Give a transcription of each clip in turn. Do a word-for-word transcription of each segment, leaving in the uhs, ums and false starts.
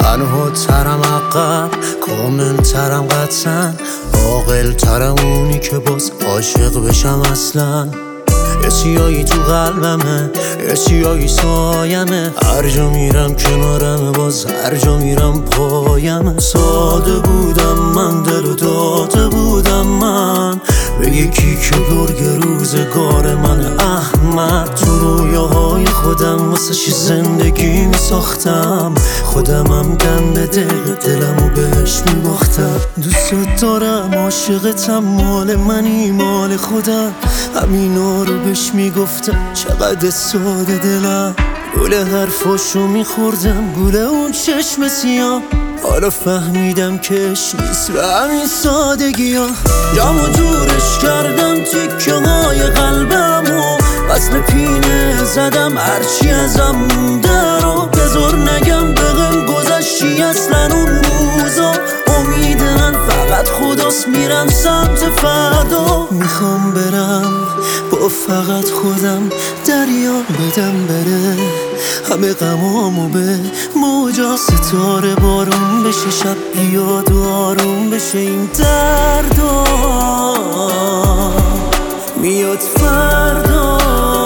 تنها ترم عقب، کامل ترم قطعا، عاقل ترم اونی که باز عاشق بشم اصلا. یه سیایی تو قلبمه، یه سیایی سایمه، هر جا میرم کنارمه، باز هر جا میرم پایمه. ساده بودم من، دل و داده بودم من به یکی که گرگ روزگار من احمد. تو رویاهای خودم واسه چی زندگی میساختم، خودمم گنده دل دلمو بهش میباختم. دوست دارم، عاشقتم، مال منی مال خودم، همینا رو بهش میگفتم چقدر ساده دلم. گوله حرفاشو میخوردم، گوله اون چشم سیاه، حالا فهمیدم کش نیست به همین سادگی ها. جمع و جورش کردم تیکه های قلبمو، وصل پینه زدم هرچی ازم مونده رو. بذار نگم بهم گذشتی اصلا اون روزا، امید من فقط خداست، میرم سمت فردا. میخوام برم با فقط خودم دریا بدم بره، همه غمامو به موجا ستاره بارون بشه، شب بیاد و آروم بشه این دردا. میاد فردا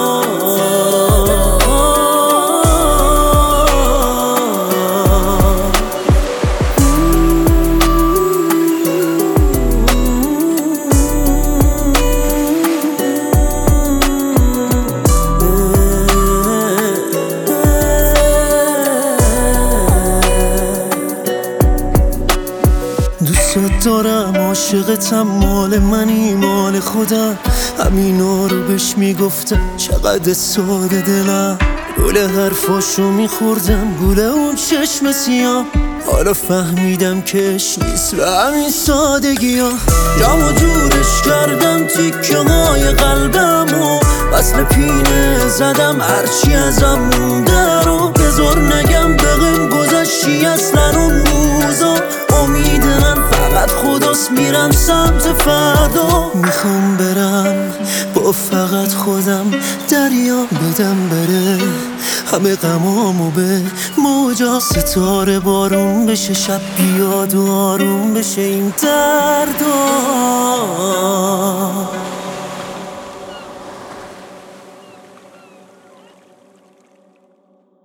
دوست دارم، عاشقتم، مال منی مال خودم، همینا رو بهش میگفتم چقدر ساده دلم. گوله حرفاشو میخوردم، گوله اون چشم سیاه، حالا فهمیدم کش نیست به همین سادگی ها. جمع و جورش کردم تیکه های قلبمو، وصل پینه زدم هرچی ازم مونده رو. بذار نگم بهم گذشتی اصلا اون روزا، امید من فقط خداست، میرم سمت فردا. میخوام برم با فقط خودم دریا بدم بره، همه غمامو به موجا ستاره بارون بشه، شب بیاد و آروم بشه این دردا.